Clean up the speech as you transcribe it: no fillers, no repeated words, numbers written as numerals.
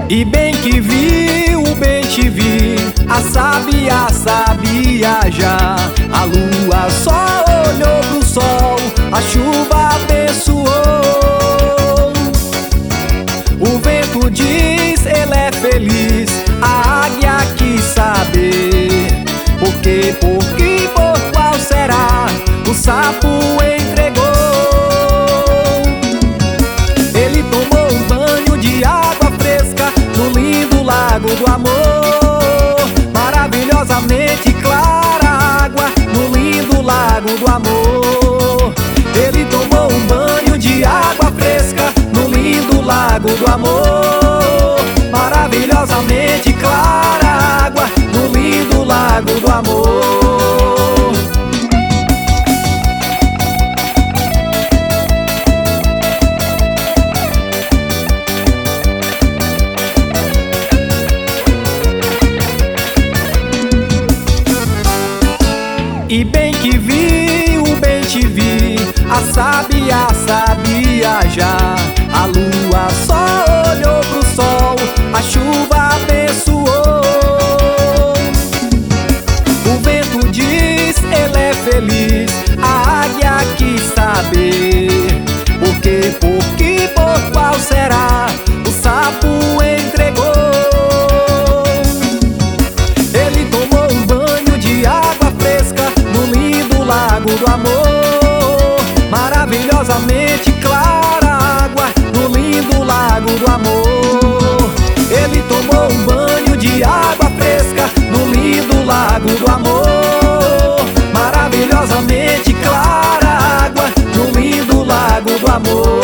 E bem que viu, bem te vi, a sabia sabia já. A lua só olhou pro sol, a chuva abençoou. O vento diz, ele é feliz, a águia quis saber por quê, por qual será, o sapo entregou. Ele tomou um banho de água fresca no lindo lago do amor. Maravilhosamente clara água no lindo lago do amor. Ele tomou um banho de água fresca no lindo lago do amor. Maravilhosamente clara água no lindo lago do amor. E bem que viu, bem te vi, a sabia sabia já. A lua só olhou pro sol, a chuva abençoou. O vento diz, ele é feliz, a águia quis saber por quê, por qual será, o sapo entregou. Ele tomou um banho de água fresca no lindo lago do amor. Maravilhosamente clara água no lindo lago do amor. Ele tomou um banho de água fresca no lindo lago do amor. Maravilhosamente clara água no lindo lago do amor.